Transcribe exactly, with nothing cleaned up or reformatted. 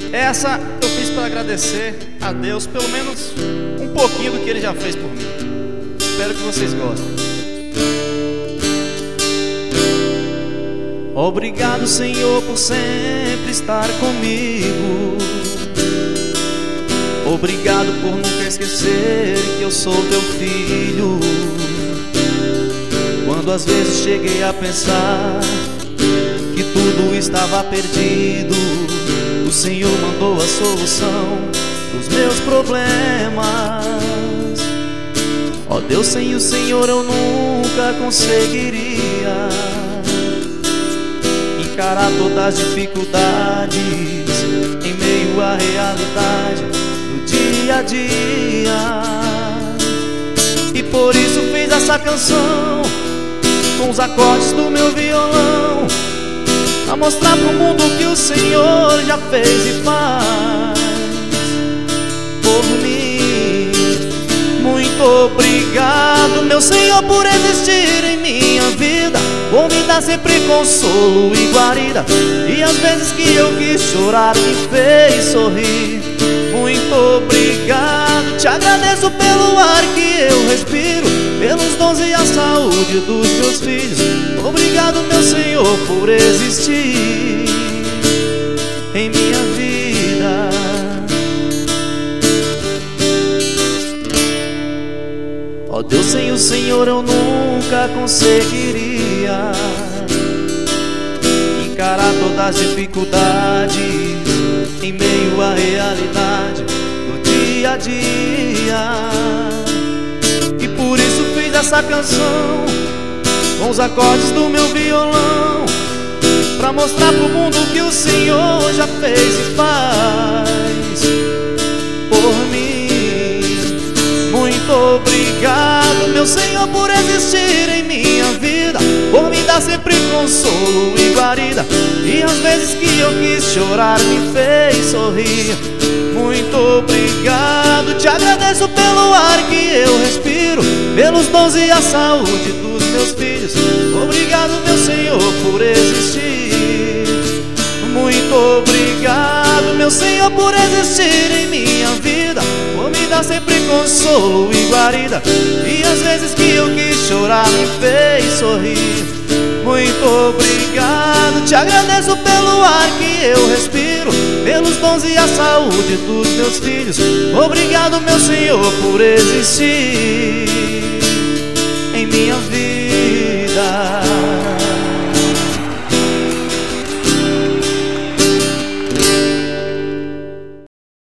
Essa eu fiz para agradecer a Deus pelo menos um pouquinho do que Ele já fez por mim. Espero que vocês gostem. Obrigado, Senhor, por sempre estar comigo. Obrigado por nunca esquecer que eu sou teu filho. Quando às vezes cheguei a pensar que tudo estava perdido, o Senhor mandou a solução dos meus problemas. Ó oh Deus, sem o Senhor eu nunca conseguiria encarar todas as dificuldades em meio à realidade do dia a dia. E por isso fiz essa canção com os acordes do meu violão, a mostrar pro mundo que o Senhor já fez e faz por mim. Muito obrigado, meu Senhor, por existir em minha vida, por me dar sempre consolo e guarida, e às vezes que eu quis chorar me fez sorrir. Muito obrigado, te agradeço pelo ar que eu respiro, pelos dons e a saúde dos meus filhos. Obrigado, meu Senhor, por existir em minha vida. Ó Deus, sem o Senhor eu nunca conseguiria encarar todas as dificuldades em meio à realidade do dia a dia. E por isso fiz essa canção com os acordes do meu violão, pra mostrar pro mundo que o Senhor já fez e faz por mim. Muito obrigado, meu Senhor, por existir em minha vida, por me dar sempre consolo e guarida, e às vezes que eu quis chorar me fez sorrir. Muito obrigado, te agradeço pelo ar que eu respiro, pelos dons e a saúde dos meus filhos. Obrigado, meu Senhor, por existir. Muito obrigado, meu Senhor, por existir em minha vida, por me dar sempre consolo e guarida, e às vezes que eu quis chorar me fez sorrir. Muito obrigado, te agradeço pelo ar que eu respiro, pelos dons e a saúde dos meus filhos. Obrigado, meu Senhor, por existir em minha vida.